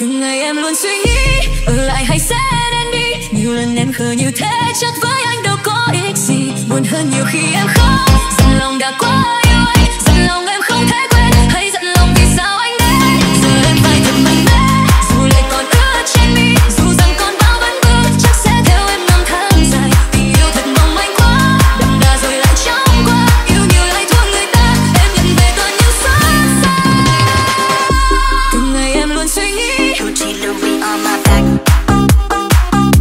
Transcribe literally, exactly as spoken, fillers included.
từng ngày em luôn suy nghĩ ở lại hay sẽ nên đi. Nhiều lần em khờ như thế chắc với anh đâu có ích gì, buồn hơn nhiều khi em khóc